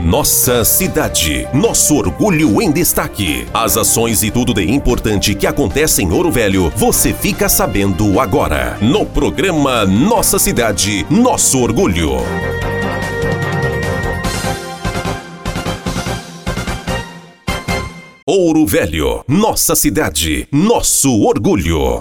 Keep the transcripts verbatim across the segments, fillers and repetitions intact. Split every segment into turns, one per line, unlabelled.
Nossa cidade, nosso orgulho em destaque. As ações e tudo de importante que acontece em Ouro Velho, você fica sabendo agora, no programa Nossa Cidade, Nosso Orgulho. Ouro Velho, nossa cidade, nosso orgulho.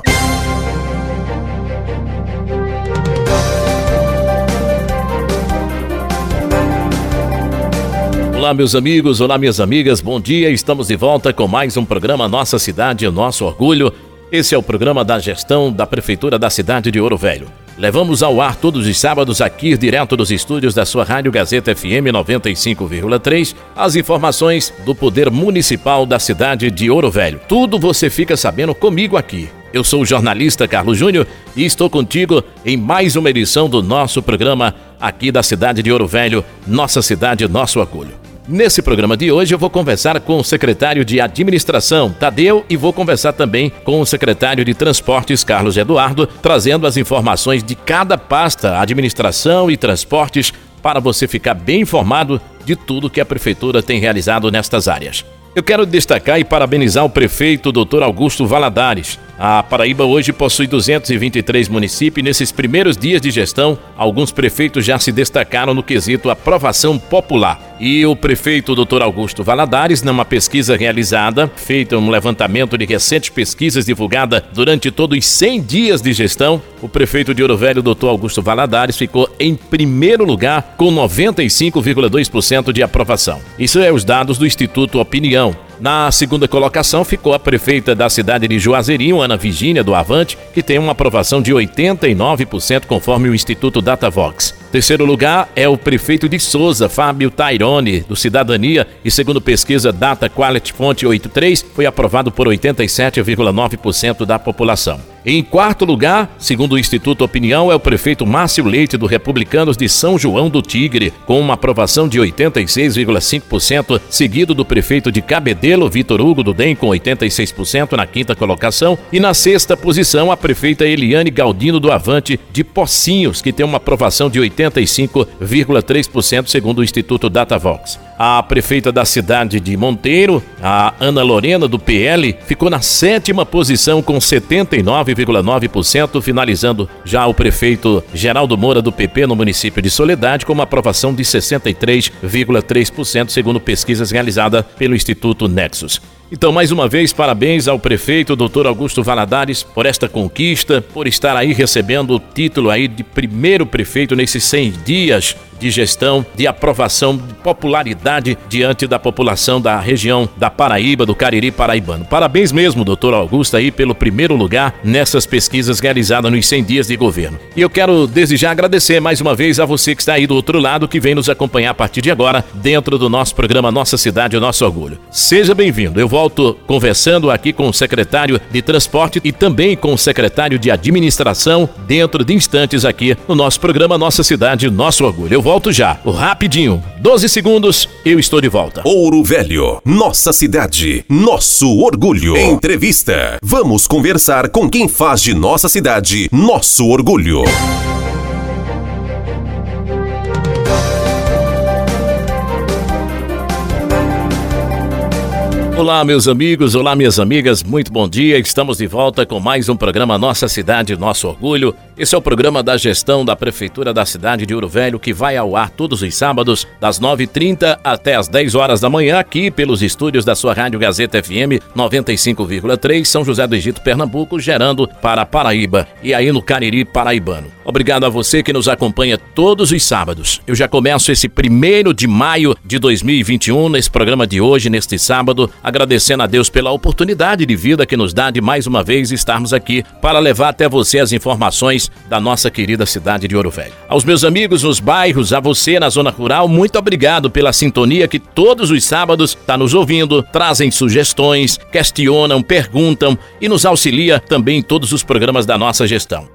Olá, meus amigos, olá, minhas amigas, bom dia. Estamos de volta com mais um programa Nossa Cidade, Nosso Orgulho. Esse é o programa da gestão da Prefeitura da cidade de Ouro Velho. Levamos ao ar todos os sábados aqui, direto dos estúdios da sua Rádio Gazeta F M noventa e cinco vírgula três, as informações do Poder Municipal da cidade de Ouro Velho. Tudo você fica sabendo comigo aqui. Eu sou o jornalista Carlos Júnior e estou contigo em mais uma edição do nosso programa aqui da cidade de Ouro Velho, Nossa Cidade, Nosso Orgulho. Nesse programa de hoje eu vou conversar com o secretário de Administração, Tadeu, e vou conversar também com o secretário de Transportes, Carlos Eduardo, trazendo as informações de cada pasta, Administração e Transportes, para você ficar bem informado de tudo que a Prefeitura tem realizado nestas áreas. Eu quero destacar e parabenizar o prefeito doutor Augusto Valadares. A Paraíba hoje possui duzentos e vinte e três municípios e nesses primeiros dias de gestão, alguns prefeitos já se destacaram no quesito aprovação popular. E o prefeito doutor Augusto Valadares, numa pesquisa realizada, feita um levantamento de recentes pesquisas divulgada durante todos os cem dias de gestão, o prefeito de Ouro Velho, doutor Augusto Valadares, ficou em primeiro lugar com noventa e cinco vírgula dois por cento de aprovação. Isso é os dados do Instituto Opinião. Na segunda colocação ficou a prefeita da cidade de Juazeirinho, Ana Virgínia do Avante, que tem uma aprovação de oitenta e nove por cento conforme o Instituto Datavox. Terceiro lugar é o prefeito de Souza, Fábio Tairone, do Cidadania, e segundo pesquisa Data Quality Fonte oitenta e três, foi aprovado por oitenta e sete vírgula nove por cento da população. Em quarto lugar, segundo o Instituto Opinião, é o prefeito Márcio Leite, do Republicanos de São João do Tigre, com uma aprovação de oitenta e seis vírgula cinco por cento, seguido do prefeito de Cabedelo, Vitor Hugo do D E M, com oitenta e seis por cento na quinta colocação, e na sexta posição a prefeita Eliane Galdino do Avante de Pocinhos, que tem uma aprovação de oitenta e cinco vírgula três por cento, segundo o Instituto Datavox. A prefeita da cidade de Monteiro, a Ana Lorena do P L, ficou na sétima posição com setenta e nove vírgula nove por cento, finalizando já o prefeito Geraldo Moura do P P no município de Soledade com uma aprovação de sessenta e três vírgula três por cento, segundo pesquisas realizadas pelo Instituto Nexus. Então, mais uma vez, parabéns ao prefeito doutor Augusto Valadares por esta conquista, por estar aí recebendo o título aí de primeiro prefeito nesses cem dias de gestão, de aprovação, de popularidade diante da população da região da Paraíba, do Cariri paraibano. Parabéns mesmo, doutor Augusto, aí pelo primeiro lugar nessas pesquisas realizadas nos cem dias de governo. E eu quero desde já agradecer mais uma vez a você que está aí do outro lado, que vem nos acompanhar a partir de agora dentro do nosso programa Nossa Cidade, o Nosso Orgulho. Seja bem-vindo. Eu volto conversando aqui com o secretário de Transporte e também com o secretário de Administração dentro de instantes aqui no nosso programa Nossa Cidade, Nosso Orgulho. Eu volto já, o rapidinho, doze segundos, eu estou de volta.
Ouro Velho, nossa cidade, nosso orgulho. Entrevista. Vamos conversar com quem faz de nossa cidade nosso orgulho.
Olá, meus amigos, olá, minhas amigas, muito bom dia. Estamos de volta com mais um programa Nossa Cidade, Nosso Orgulho. Esse é o programa da gestão da Prefeitura da cidade de Ouro Velho, que vai ao ar todos os sábados, das nove e trinta até as dez horas da manhã, aqui pelos estúdios da sua Rádio Gazeta F M noventa e cinco vírgula três, São José do Egito, Pernambuco, gerando para Paraíba e aí no Cariri paraibano. Obrigado a você que nos acompanha todos os sábados. Eu já começo esse primeiro de maio de dois mil e vinte e um, nesse programa de hoje, neste sábado, agradecendo a Deus pela oportunidade de vida que nos dá de mais uma vez estarmos aqui para levar até você as informações da nossa querida cidade de Ouro Velho. Aos meus amigos nos bairros, a você na zona rural, muito obrigado pela sintonia que todos os sábados está nos ouvindo, trazem sugestões, questionam, perguntam e nos auxilia também em todos os programas da nossa gestão.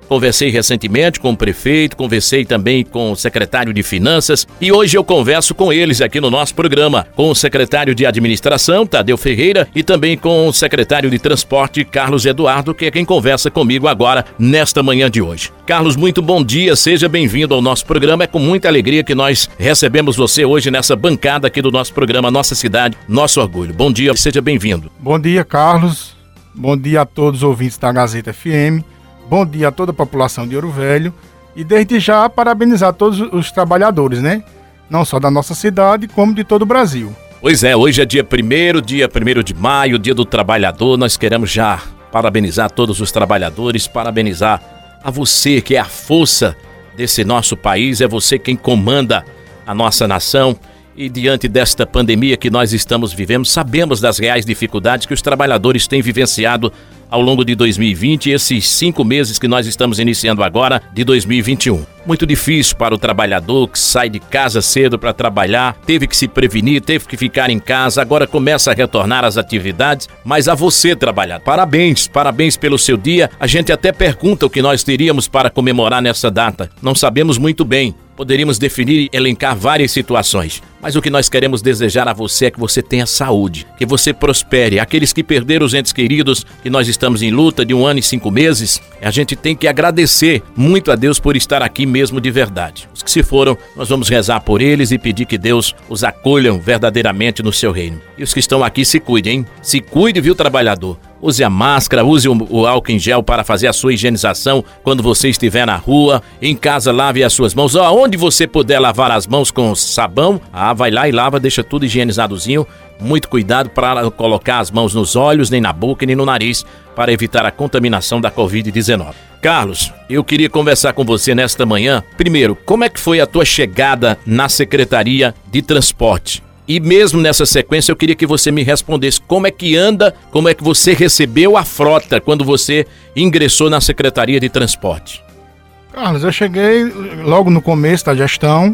conversei recentemente com o prefeito, conversei também com o secretário de Finanças e hoje eu converso com eles aqui no nosso programa, com o secretário de Administração, Tadeu Ferreira, e também com o secretário de Transporte, Carlos Eduardo, que é quem conversa comigo agora, nesta manhã de hoje. Carlos, muito bom dia, seja bem-vindo ao nosso programa. É com muita alegria que nós recebemos você hoje nessa bancada aqui do nosso programa Nossa Cidade, Nosso Orgulho. Bom dia, seja bem-vindo.
Bom dia, Carlos. Bom dia a todos os ouvintes da Gazeta F M. Bom dia a toda a população de Ouro Velho. E desde já parabenizar todos os trabalhadores, né? Não só da nossa cidade, como de todo o Brasil.
Pois é, hoje é dia primeiro, dia primeiro de maio, dia do trabalhador. Nós queremos já parabenizar todos os trabalhadores, parabenizar a você que é a força desse nosso país, é você quem comanda a nossa nação. E diante desta pandemia que nós estamos vivendo, sabemos das reais dificuldades que os trabalhadores têm vivenciado ao longo de dois mil e vinte e esses cinco meses que nós estamos iniciando agora de dois mil e vinte e um. Muito difícil para o trabalhador que sai de casa cedo para trabalhar, teve que se prevenir, teve que ficar em casa, agora começa a retornar às atividades, mas a você, trabalhador, parabéns, parabéns pelo seu dia. A gente até pergunta o que nós teríamos para comemorar nessa data, não sabemos muito bem. Poderíamos definir e elencar várias situações, mas o que nós queremos desejar a você é que você tenha saúde, que você prospere. Aqueles que perderam os entes queridos, que nós estamos em luta de um ano e cinco meses, a gente tem que agradecer muito a Deus por estar aqui mesmo de verdade. Os que se foram, nós vamos rezar por eles e pedir que Deus os acolha verdadeiramente no seu reino. E os que estão aqui, se cuidem, hein? Se cuide, viu, trabalhador? Use a máscara, use o, o álcool em gel para fazer a sua higienização quando você estiver na rua. Em casa, lave as suas mãos. Onde você puder lavar as mãos com sabão, ah, vai lá e lava, deixa tudo higienizadozinho. Muito cuidado para colocar as mãos nos olhos, nem na boca, nem no nariz, para evitar a contaminação da covid dezenove. Carlos, eu queria conversar com você nesta manhã. Primeiro, como é que foi a tua chegada na Secretaria de Transporte? E mesmo nessa sequência eu queria que você me respondesse como é que anda, como é que você recebeu a frota quando você ingressou na Secretaria de Transporte.
Carlos, eu cheguei logo no começo da gestão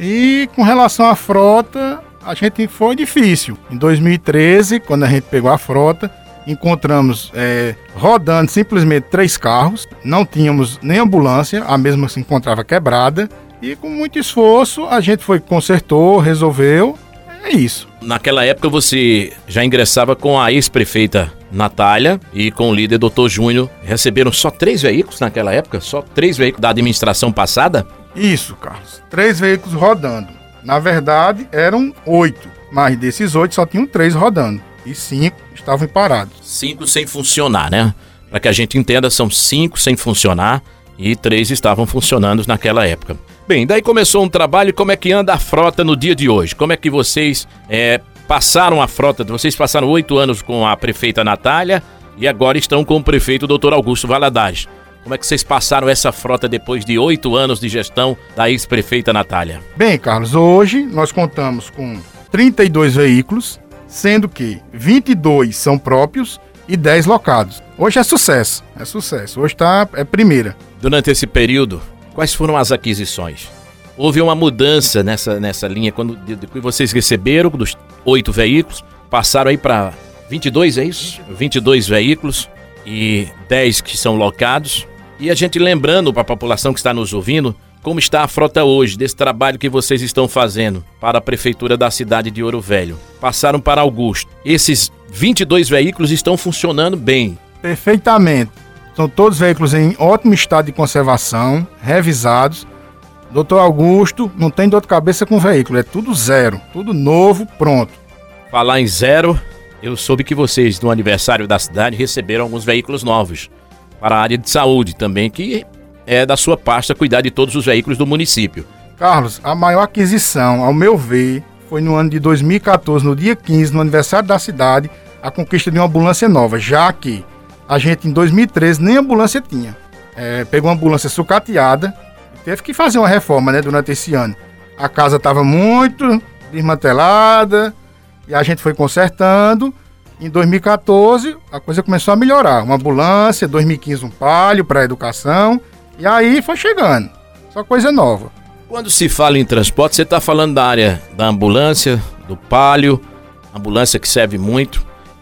e com relação à frota, a gente foi difícil. Em dois mil e treze, quando a gente pegou a frota, encontramos é, rodando simplesmente três carros, não tínhamos nem ambulância, a mesma se encontrava quebrada e com muito esforço a gente foi, consertou, resolveu. É isso.
Naquela época você já ingressava com a ex-prefeita Natália e com o líder doutor Júnior. Receberam só três veículos naquela época? Só três veículos da administração passada?
Isso, Carlos. Três veículos rodando. Na verdade, eram oito. Mas desses oito só tinham três rodando. E cinco estavam parados.
Cinco sem funcionar, né? Para que a gente entenda, são cinco sem funcionar e três estavam funcionando naquela época. Bem, daí começou um trabalho. Como é que anda a frota no dia de hoje? Como é que vocês é, passaram a frota? Vocês passaram oito anos com a prefeita Natália e agora estão com o prefeito doutor Augusto Valadares. Como é que vocês passaram essa frota depois de oito anos de gestão da ex-prefeita Natália?
Bem, Carlos, hoje nós contamos com trinta e dois veículos, sendo que vinte e dois são próprios e dez locados. Hoje é sucesso, é sucesso. Hoje tá, é primeira.
Durante esse período, quais foram as aquisições? Houve uma mudança nessa, nessa linha, quando de, de, vocês receberam dos oito veículos, passaram aí para vinte e dois, é isso? vinte e dois veículos e dez que são locados. E a gente lembrando para a população que está nos ouvindo, como está a frota hoje, desse trabalho que vocês estão fazendo para a Prefeitura da cidade de Ouro Velho. Passaram para Augusto. Esses vinte e dois veículos estão funcionando bem.
Perfeitamente. São todos veículos em ótimo estado de conservação, revisados. Doutor Augusto não tem dor de cabeça com o veículo, é tudo zero, tudo novo, pronto.
Falar em zero, eu soube que vocês, no aniversário da cidade, receberam alguns veículos novos para a área de saúde também, que é da sua pasta cuidar de todos os veículos do município.
Carlos, a maior aquisição, ao meu ver, foi no ano de dois mil e catorze, no dia quinze, no aniversário da cidade, a conquista de uma ambulância nova, já que a gente, em dois mil e treze, nem ambulância tinha. É, pegou uma ambulância sucateada, teve que fazer uma reforma, né, durante esse ano. A casa estava muito desmantelada e a gente foi consertando. Em dois mil e catorze, a coisa começou a melhorar. Uma ambulância, dois mil e quinze um Palio para a educação, e aí foi chegando. Só coisa nova.
Quando se fala em transporte, você está falando da área da ambulância, do Palio, ambulância que serve muito.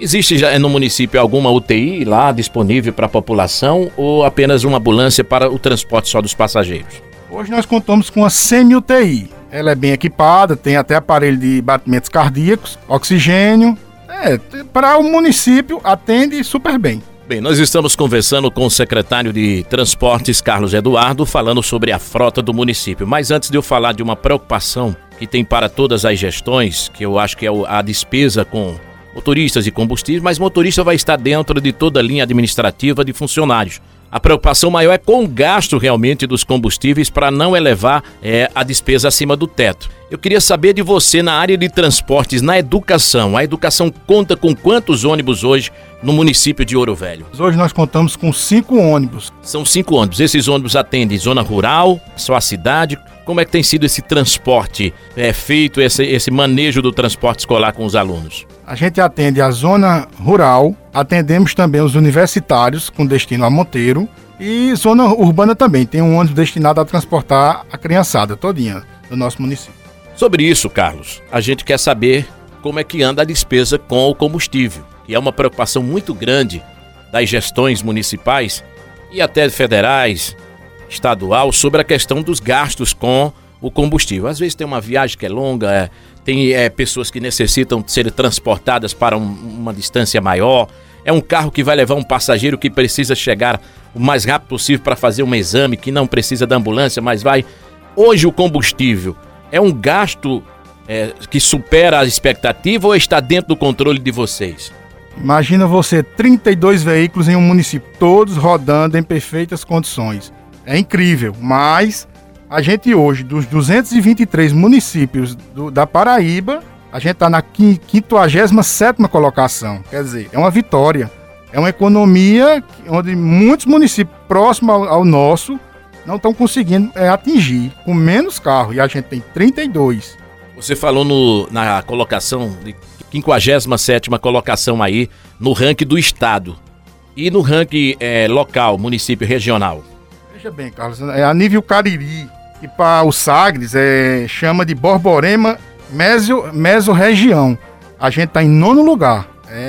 Existe já no município alguma U T I lá disponível para a população ou apenas uma ambulância para o transporte só dos passageiros?
Hoje nós contamos com a semi-U T I. Ela é bem equipada, tem até aparelho de batimentos cardíacos, oxigênio. É, para o município atende super bem.
Bem, nós estamos conversando com o secretário de Transportes, Carlos Eduardo, falando sobre a frota do município. Mas antes de eu falar de uma preocupação que tem para todas as gestões, que eu acho que é a despesa com motoristas e combustíveis, mas motorista vai estar dentro de toda a linha administrativa de funcionários. A preocupação maior é com o gasto realmente dos combustíveis para não elevar é, a despesa acima do teto. Eu queria saber de você na área de transportes, na educação. A educação conta com quantos ônibus hoje no município de Ouro Velho?
Hoje nós contamos com cinco ônibus.
São cinco ônibus. Esses ônibus atendem zona rural, só a cidade. Como é que tem sido esse transporte é, feito, esse, esse manejo do transporte escolar com os alunos?
A gente atende a zona rural, atendemos também os universitários com destino a Monteiro e zona urbana também. Tem um ônibus destinado a transportar a criançada todinha do nosso município.
Sobre isso, Carlos, a gente quer saber como é que anda a despesa com o combustível, que é uma preocupação muito grande das gestões municipais e até federais, estadual, sobre a questão dos gastos com o combustível. Às vezes tem uma viagem que é longa, é, tem é, pessoas que necessitam ser transportadas para um, uma distância maior, é um carro que vai levar um passageiro que precisa chegar o mais rápido possível para fazer um exame, que não precisa da ambulância, mas vai... Hoje o combustível é um gasto é, que supera a expectativa ou está dentro do controle de vocês?
Imagina você, trinta e dois veículos em um município, todos rodando em perfeitas condições. É incrível, mas a gente hoje, dos duzentos e vinte e três municípios do, da Paraíba, a gente está na quinquagésima sétima colocação. Quer dizer, é uma vitória. É uma economia onde muitos municípios próximos ao, ao nosso não estão conseguindo é, atingir com menos carro. E a gente tem trinta e dois.
Você falou no, na colocação, de quinquagésima sétima colocação aí, no ranking do estado. E no ranking é, local, município regional?
Veja bem, Carlos, é a nível Cariri, que para o Sagres é, chama de Borborema meso, mesorregião. A gente está em nono lugar.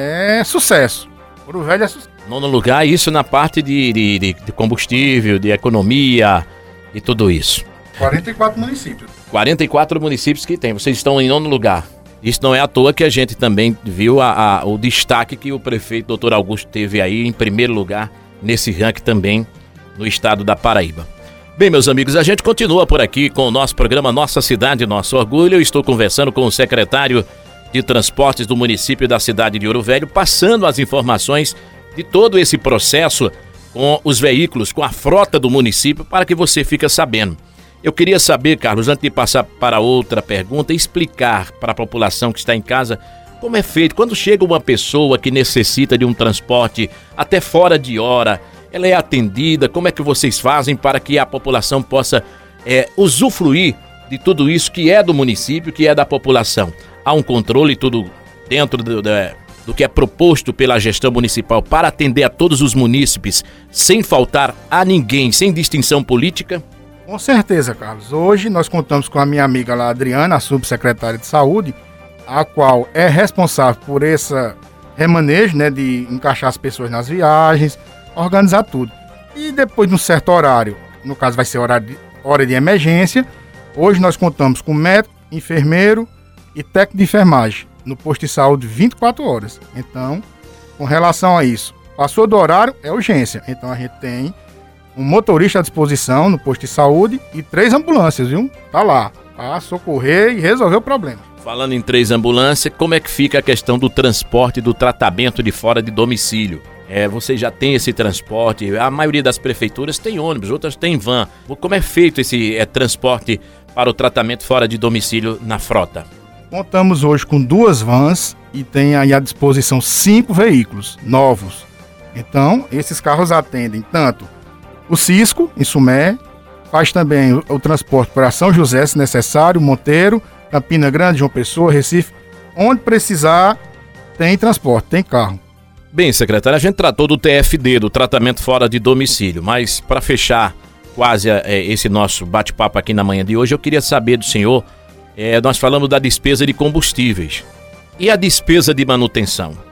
É sucesso. Ouro Velho é sucesso.
Nono lugar, isso na parte de, de, de combustível, de economia e tudo isso.
quarenta e quatro municípios.
quarenta e quatro municípios que tem, vocês estão em nono lugar. Isso não é à toa que a gente também viu a, a, o destaque que o prefeito doutor Augusto teve aí em primeiro lugar nesse ranking também no estado da Paraíba. Bem, meus amigos, a gente continua por aqui com o nosso programa Nossa Cidade, Nosso Orgulho. Eu estou conversando com o secretário de Transportes do município da cidade de Ouro Velho, passando as informações de todo esse processo com os veículos, com a frota do município, para que você fique sabendo. Eu queria saber, Carlos, antes de passar para outra pergunta, explicar para a população que está em casa como é feito. Quando chega uma pessoa que necessita de um transporte até fora de hora, ela é atendida, como é que vocês fazem para que a população possa é, usufruir de tudo isso que é do município, que é da população? Há um controle tudo dentro do, do, do que é proposto pela gestão municipal para atender a todos os munícipes, sem faltar a ninguém, sem distinção política?
Com certeza, Carlos. Hoje nós contamos com a minha amiga lá, Adriana, a subsecretária de Saúde, a qual é responsável por esse remanejo, né, de encaixar as pessoas nas viagens, organizar tudo. E depois de um certo horário, no caso vai ser horário de, hora de emergência, hoje nós contamos com médico, enfermeiro e técnico de enfermagem no posto de saúde vinte e quatro horas. Então, com relação a isso, passou do horário, é urgência. Então a gente tem um motorista à disposição no posto de saúde e três ambulâncias, viu? Tá lá, para socorrer e resolver o problema.
Falando em três ambulâncias, como é que fica a questão do transporte e do tratamento de fora de domicílio? É, você já tem esse transporte, a maioria das prefeituras tem ônibus, outras tem van. Como é feito esse é, transporte para o tratamento fora de domicílio na frota?
Contamos hoje com duas vans e tem aí à disposição cinco veículos novos. Então, esses carros atendem tanto o Cisco, em Sumé, faz também o, o transporte para São José, se necessário, Monteiro, Campina Grande, João Pessoa, Recife. Onde precisar, tem transporte, tem carro.
Bem, secretário, a gente tratou do T F D, do tratamento fora de domicílio, mas para fechar quase é, esse nosso bate-papo aqui na manhã de hoje, eu queria saber do senhor, é, nós falamos da despesa de combustíveis e a despesa de manutenção,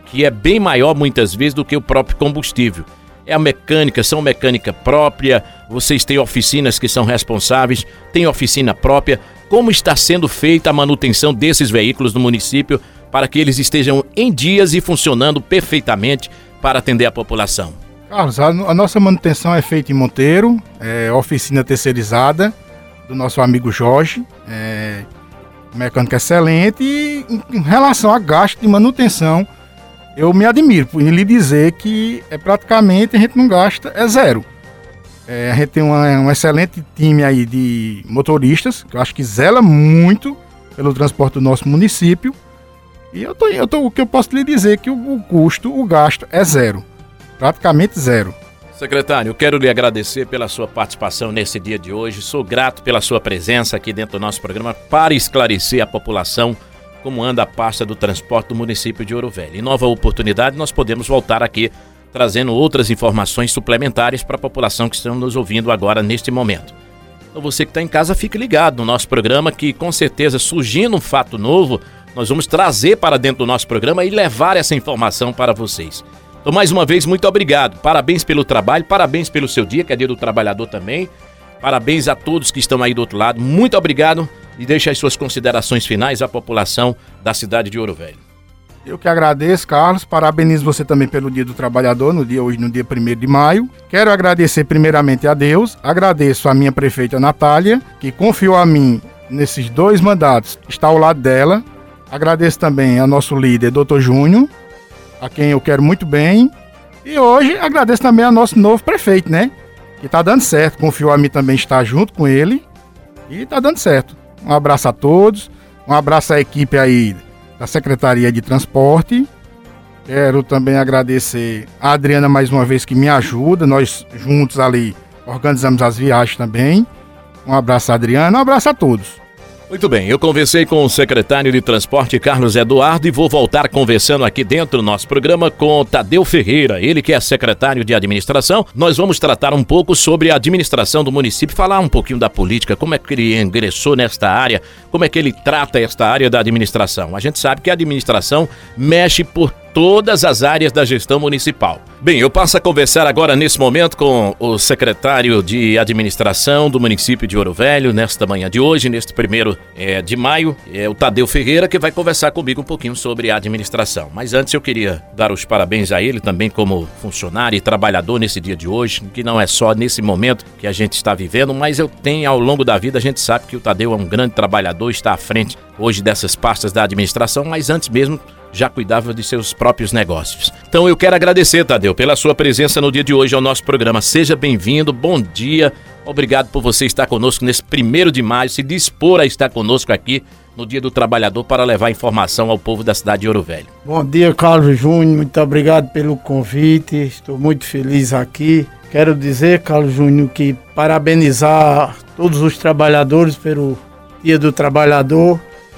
que é bem maior muitas vezes do que o próprio combustível. É a mecânica, são mecânica própria, vocês têm oficinas que são responsáveis, tem oficina própria. Como está sendo feita a manutenção desses veículos no município para que eles estejam em dias e funcionando perfeitamente para atender a população?
Carlos, a, a nossa manutenção é feita em Monteiro, é oficina terceirizada do nosso amigo Jorge, é, mecânica excelente, e em, em relação a gasto de manutenção, eu me admiro por lhe dizer que é praticamente a gente não gasta, é zero. É, a gente tem uma, um excelente time aí de motoristas, que eu acho que zela muito pelo transporte do nosso município. E eu tô, eu tô, o que eu posso lhe dizer é que o, o custo, o gasto é zero, praticamente zero.
Secretário, eu quero lhe agradecer pela sua participação nesse dia de hoje. Sou grato pela sua presença aqui dentro do nosso programa para esclarecer a população como anda a pasta do transporte do município de Ouro Velho. Em nova oportunidade, nós podemos voltar aqui trazendo outras informações suplementares para a população que estão nos ouvindo agora neste momento. Então você que está em casa, fique ligado no nosso programa que com certeza, surgindo um fato novo, nós vamos trazer para dentro do nosso programa e levar essa informação para vocês. Então mais uma vez, muito obrigado. Parabéns pelo trabalho, parabéns pelo seu dia, que é dia do trabalhador também. Parabéns a todos que estão aí do outro lado. Muito obrigado e deixe as suas considerações finais à população da cidade de Ouro Velho.
Eu que agradeço, Carlos. Parabenizo você também pelo Dia do Trabalhador, no dia hoje, no dia primeiro de maio. Quero agradecer primeiramente a Deus. Agradeço a minha prefeita Natália, que confiou a mim nesses dois mandatos, está ao lado dela. Agradeço também ao nosso líder, doutor Júnior, a quem eu quero muito bem. E hoje agradeço também ao nosso novo prefeito, né? Que tá dando certo. Confiou a mim também estar junto com ele. E tá dando certo. Um abraço a todos. Um abraço à equipe aí da Secretaria de Transporte. Quero também agradecer a Adriana mais uma vez que me ajuda. Nós juntos ali organizamos as viagens também. Um abraço a Adriana, um abraço a todos.
Muito bem, eu conversei com o secretário de Transporte Carlos Eduardo e vou voltar conversando aqui dentro do nosso programa com Tadeu Ferreira, ele que é secretário de Administração. Nós vamos tratar um pouco sobre a administração do município, falar um pouquinho da política, como é que ele ingressou nesta área, como é que ele trata esta área da administração. A gente sabe que a administração mexe por todas as áreas da gestão municipal. Bem, eu passo a conversar agora nesse momento com o secretário de Administração do município de Ouro Velho, nesta manhã de hoje, neste primeiro é, de maio, é o Tadeu Ferreira, que vai conversar comigo um pouquinho sobre a administração. Mas antes eu queria dar os parabéns a ele também como funcionário e trabalhador nesse dia de hoje, que não é só nesse momento que a gente está vivendo, mas eu tenho ao longo da vida, a gente sabe que o Tadeu é um grande trabalhador, está à frente hoje dessas pastas da administração, mas antes mesmo já cuidava de seus próprios negócios. Então eu quero agradecer, Tadeu, pela sua presença no dia de hoje ao nosso programa. Seja bem-vindo, bom dia, obrigado por você estar conosco nesse primeiro de maio, se dispor a estar conosco aqui no Dia do Trabalhador para levar informação ao povo da cidade de Ouro Velho.
Bom dia, Carlos Júnior, muito obrigado pelo convite, estou muito feliz aqui. Quero dizer, Carlos Júnior, que parabenizar todos os trabalhadores pelo Dia do Trabalhador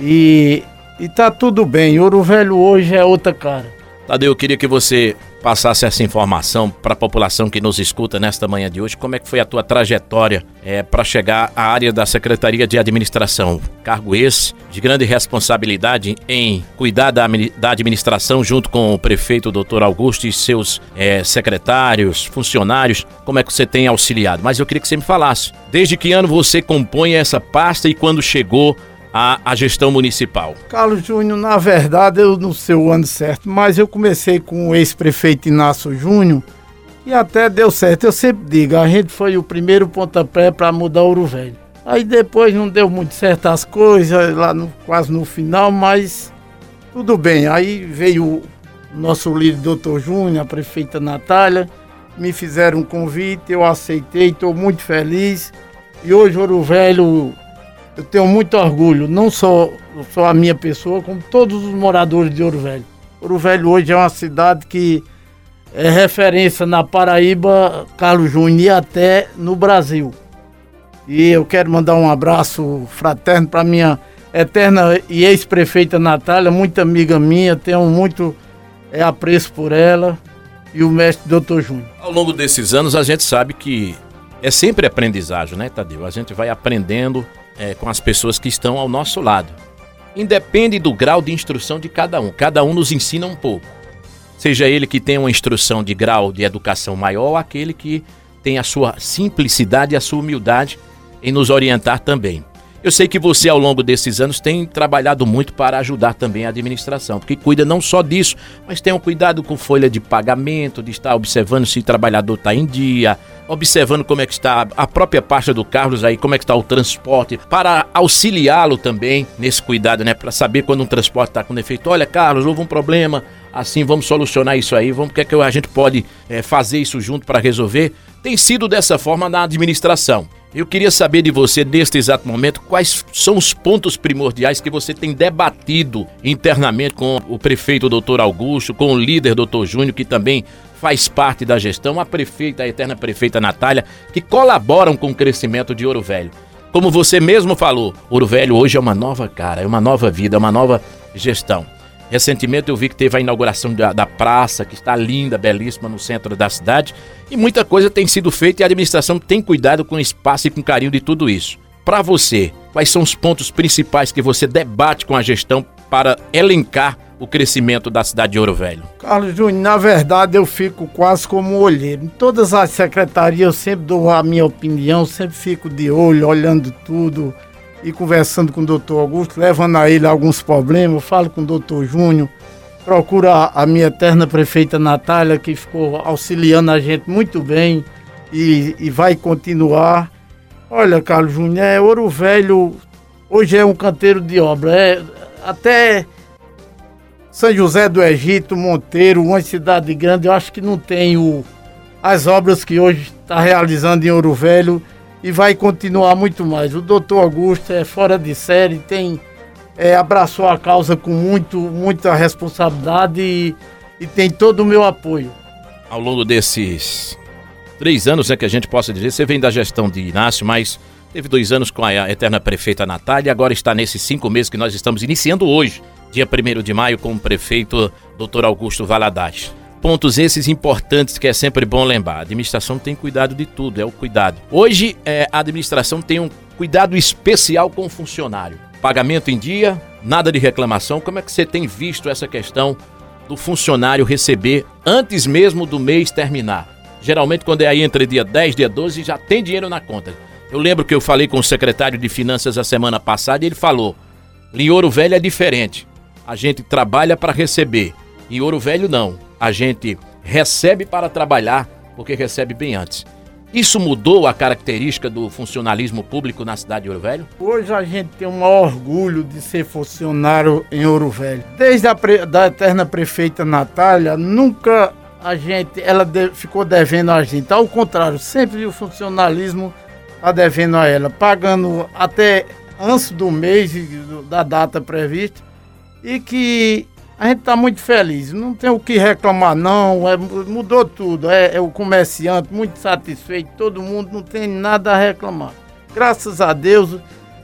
e E tá tudo bem, Ouro Velho hoje é outra cara.
Tadeu, eu queria que você passasse essa informação para a população que nos escuta nesta manhã de hoje. Como é que foi a tua trajetória é, para chegar à área da Secretaria de Administração? Cargo esse de grande responsabilidade em cuidar da, da administração junto com o prefeito doutor Augusto e seus é, secretários, funcionários. Como é que você tem auxiliado? Mas eu queria que você me falasse, desde que ano você compõe essa pasta e quando chegou A, a gestão municipal?
Carlos Júnior, na verdade, eu não sei o ano certo, mas eu comecei com o ex-prefeito Inácio Júnior e até deu certo. Eu sempre digo, a gente foi o primeiro pontapé para mudar Ouro Velho. Aí depois não deu muito certo as coisas, lá no, quase no final, mas tudo bem. Aí veio o nosso líder, doutor Júnior, a prefeita Natália, me fizeram um convite, eu aceitei, estou muito feliz. E hoje Ouro Velho, eu tenho muito orgulho, não só, só a minha pessoa, como todos os moradores de Ouro Velho. Ouro Velho hoje é uma cidade que é referência na Paraíba, Carlos Júnior, e até no Brasil. E eu quero mandar um abraço fraterno para minha eterna e ex-prefeita Natália, muito amiga minha, tenho muito é, apreço por ela, e o mestre doutor Júnior.
Ao longo desses anos a gente sabe que é sempre aprendizagem, né, Tadeu? A gente vai aprendendo É, com as pessoas que estão ao nosso lado. Independe do grau de instrução de cada um. Cada um nos ensina um pouco. seja ele que tenha uma instrução de grau de educação maior ou aquele que tem a sua simplicidade e a sua humildade em nos orientar também. Eu sei que você, ao longo desses anos, tem trabalhado muito para ajudar também a administração, porque cuida não só disso, mas tem um cuidado com folha de pagamento, de estar observando se o trabalhador está em dia, observando como é que está a própria pasta do Carlos aí, como é que está o transporte, para auxiliá-lo também nesse cuidado, né? Para saber quando um transporte está com defeito. Olha, Carlos, houve um problema, assim, vamos solucionar isso aí, vamos, o que é que a gente pode é, fazer isso junto para resolver? Tem sido dessa forma na administração. Eu queria saber de você, neste exato momento, quais são os pontos primordiais que você tem debatido internamente com o prefeito doutor Augusto, com o líder doutor Júnior, que também faz parte da gestão, a prefeita, a eterna prefeita Natália, que colaboram com o crescimento de Ouro Velho. Como você mesmo falou, Ouro Velho hoje é uma nova cara, é uma nova vida, é uma nova gestão. Recentemente eu vi que teve a inauguração da, da praça, que está linda, belíssima, no centro da cidade. E muita coisa tem sido feita e a administração tem cuidado com o espaço e com carinho de tudo isso. Para você, quais são os pontos principais que você debate com a gestão para elencar o crescimento da cidade de Ouro Velho?
Carlos Júnior, na verdade eu fico quase como um olheiro. Em todas as secretarias eu sempre dou a minha opinião, sempre fico de olho, olhando tudo. E conversando com o doutor Augusto, levando a ele alguns problemas, falo com o doutor Júnior, procuro a, a minha eterna prefeita Natália, que ficou auxiliando a gente muito bem e, e vai continuar. Olha, Carlos Júnior, é, Ouro Velho hoje é um canteiro de obra. É, até São José do Egito, Monteiro, uma cidade grande, eu acho que não tem o, as obras que hoje está realizando em Ouro Velho. E vai continuar muito mais. O doutor Augusto é fora de série, tem, é, abraçou a causa com muito, muita responsabilidade e, e tem todo o meu apoio.
Ao longo desses três anos, né, que a gente possa dizer, você vem da gestão de Inácio, mas teve dois anos com a eterna prefeita Natália e agora está nesses cinco meses que nós estamos iniciando hoje, dia primeiro de maio, com o prefeito doutor Augusto Valadares. Pontos esses importantes que é sempre bom lembrar. A administração tem cuidado de tudo, é o cuidado. Hoje, é, a administração tem um cuidado especial com o funcionário. Pagamento em dia, nada de reclamação. Como é que você tem visto essa questão do funcionário receber antes mesmo do mês terminar? Geralmente, quando é aí entre dia dez, dia doze, já tem dinheiro na conta. Eu lembro que eu falei com o secretário de Finanças a semana passada e ele falou, em Ouro Velho é diferente. A gente trabalha para receber. Em Ouro Velho, não. A gente recebe para trabalhar, porque recebe bem antes. Isso mudou a característica do funcionalismo público na cidade de Ouro Velho?
Hoje a gente tem um maior orgulho de ser funcionário em Ouro Velho. Desde a pre, da eterna prefeita Natália, nunca a gente, ela de, ficou devendo a gente. Ao contrário, sempre o funcionalismo está devendo a ela, pagando até antes do mês da data prevista. E que a gente está muito feliz, não tem o que reclamar não, é, mudou tudo, é, é o comerciante muito satisfeito, todo mundo não tem nada a reclamar. Graças a Deus,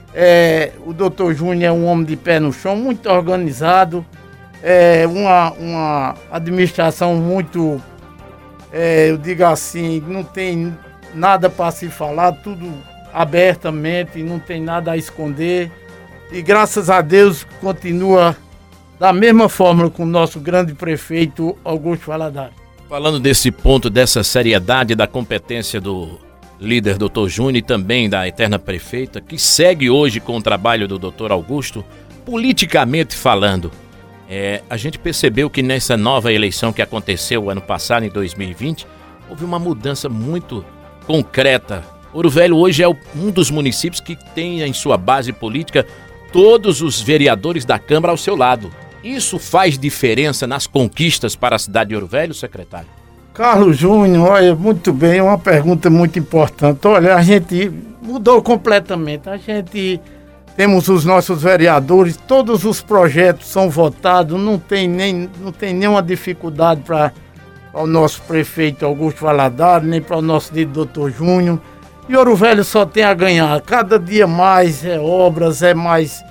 é, o doutor Júnior é um homem de pé no chão, muito organizado, é uma, uma administração muito, é, eu digo assim, não tem nada para se falar, tudo abertamente, não tem nada a esconder. E graças a Deus continua da mesma forma com o nosso grande prefeito Augusto Valadares.
Falando desse ponto, dessa seriedade da competência do líder doutor Júnior e também da eterna prefeita, que segue hoje com o trabalho do doutor Augusto, politicamente falando, é, a gente percebeu que nessa nova eleição que aconteceu ano passado, em dois mil e vinte, houve uma mudança muito concreta. Ouro Velho hoje é um dos municípios que tem em sua base política todos os vereadores da Câmara ao seu lado. Isso faz diferença nas conquistas para a cidade de Ouro Velho, secretário?
Carlos Júnior, olha, muito bem, uma pergunta muito importante. Olha, a gente mudou completamente. A gente temos os nossos vereadores, todos os projetos são votados, não tem, nem, não tem nenhuma dificuldade para o nosso prefeito Augusto Valadares, nem para o nosso líder doutor Júnior. E Ouro Velho só tem a ganhar. Cada dia mais é obras, é mais...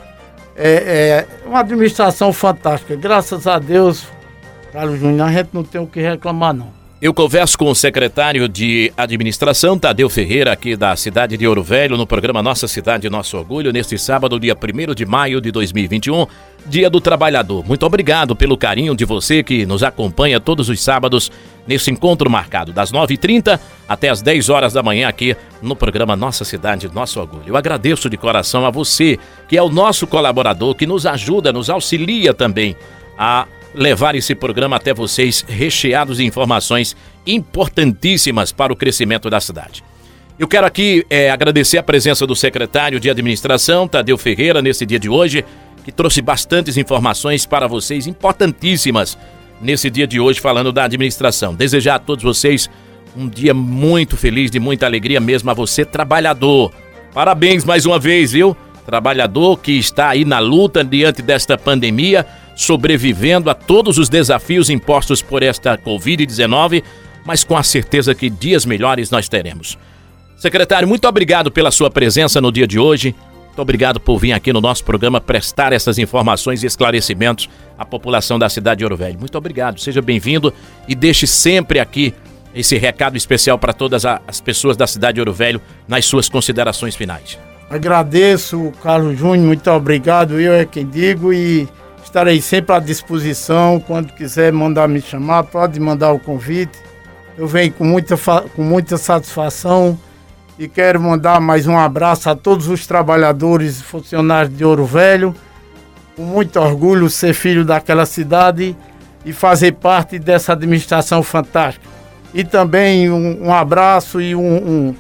É, é uma administração fantástica. Graças a Deus, Carlos Júnior, a gente não tem o que reclamar, não.
Eu converso com o secretário de Administração, Tadeu Ferreira, aqui da cidade de Ouro Velho, no programa Nossa Cidade, Nosso Orgulho, neste sábado, dia primeiro de maio de dois mil e vinte e um, Dia do Trabalhador. Muito obrigado pelo carinho de você que nos acompanha todos os sábados nesse encontro marcado, das nove e trinta até as dez horas da manhã aqui no programa Nossa Cidade, Nosso Orgulho. Eu agradeço de coração a você, que é o nosso colaborador, que nos ajuda, nos auxilia também a levar esse programa até vocês recheados de informações importantíssimas para o crescimento da cidade. Eu quero aqui é, agradecer a presença do secretário de Administração, Tadeu Ferreira, nesse dia de hoje, que trouxe bastantes informações para vocês, importantíssimas, nesse dia de hoje, falando da administração. Desejar a todos vocês um dia muito feliz, de muita alegria mesmo a você, trabalhador. Parabéns mais uma vez, viu? Trabalhador que está aí na luta diante desta pandemia, sobrevivendo a todos os desafios impostos por esta covid dezenove, mas com a certeza que dias melhores nós teremos. Secretário, muito obrigado pela sua presença no dia de hoje. Muito obrigado por vir aqui no nosso programa prestar essas informações e esclarecimentos à população da cidade de Ouro Velho. Muito obrigado, seja bem-vindo e deixe sempre aqui esse recado especial para todas as pessoas da cidade de Ouro Velho nas suas considerações finais.
Agradeço, Carlos Júnior, muito obrigado, eu é quem digo, e estarei sempre à disposição. Quando quiser mandar me chamar, pode mandar o convite. Eu venho com muita, com muita satisfação e quero mandar mais um abraço a todos os trabalhadores e funcionários de Ouro Velho. Com muito orgulho ser filho daquela cidade e fazer parte dessa administração fantástica. E também um, um abraço e um, um,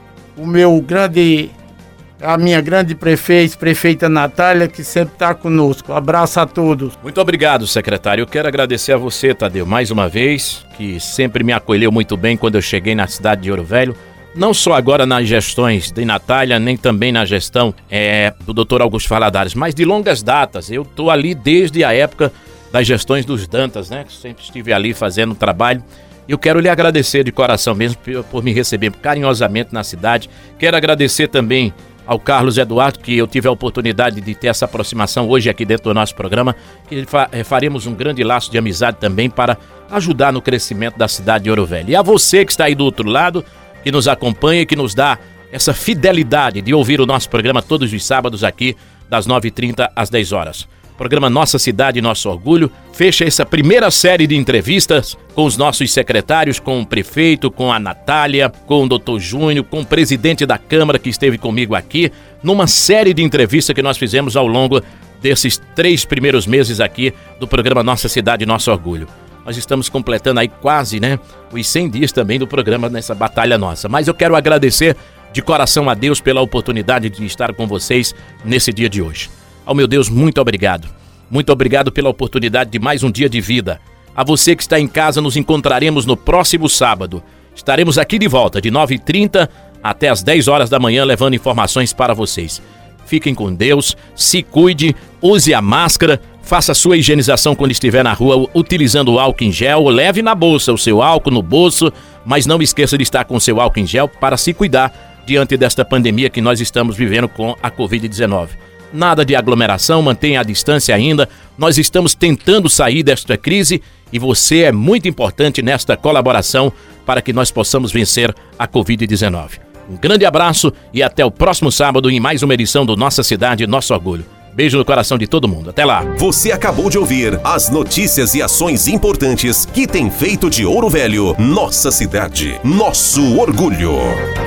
o meu grande... a minha grande prefeita, prefeita Natália, que sempre está conosco. Abraço a todos.
Muito obrigado, secretário. Eu quero agradecer a você, Tadeu, mais uma vez, que sempre me acolheu muito bem quando eu cheguei na cidade de Ouro Velho. Não só agora nas gestões de Natália, nem também na gestão é, do doutor Augusto Valadares, mas de longas datas. Eu estou ali desde a época das gestões dos Dantas, né? Sempre estive ali fazendo trabalho. E eu quero lhe agradecer de coração mesmo por, por me receber carinhosamente na cidade. Quero agradecer também ao Carlos Eduardo, que eu tive a oportunidade de ter essa aproximação hoje aqui dentro do nosso programa, que faremos um grande laço de amizade também para ajudar no crescimento da cidade de Ouro Velho. E a você que está aí do outro lado, que nos acompanha e que nos dá essa fidelidade de ouvir o nosso programa todos os sábados aqui, das nove e trinta às dez horas. Programa Nossa Cidade, Nosso Orgulho fecha essa primeira série de entrevistas com os nossos secretários, com o prefeito, com a Natália, com o doutor Júnior, com o presidente da Câmara que esteve comigo aqui, numa série de entrevistas que nós fizemos ao longo desses três primeiros meses aqui do programa Nossa Cidade, Nosso Orgulho. Nós estamos completando aí quase, né, os cem dias também do programa nessa batalha nossa. Mas eu quero agradecer de coração a Deus pela oportunidade de estar com vocês nesse dia de hoje. Ao meu Deus, muito obrigado. Muito obrigado pela oportunidade de mais um dia de vida. A você que está em casa, nos encontraremos no próximo sábado. Estaremos aqui de volta de nove e trinta até as dez horas da manhã, levando informações para vocês. Fiquem com Deus, se cuide, use a máscara, faça a sua higienização quando estiver na rua, utilizando o álcool em gel, leve na bolsa o seu álcool no bolso, mas não esqueça de estar com o seu álcool em gel para se cuidar diante desta pandemia que nós estamos vivendo com a covid dezenove. Nada de aglomeração, mantenha a distância ainda. Nós estamos tentando sair desta crise e você é muito importante nesta colaboração para que nós possamos vencer a covid dezenove. Um grande abraço e até o próximo sábado em mais uma edição do Nossa Cidade, Nosso Orgulho. Beijo no coração de todo mundo. Até lá.
Você acabou de ouvir as notícias e ações importantes que tem feito de Ouro Velho nossa cidade, nosso orgulho.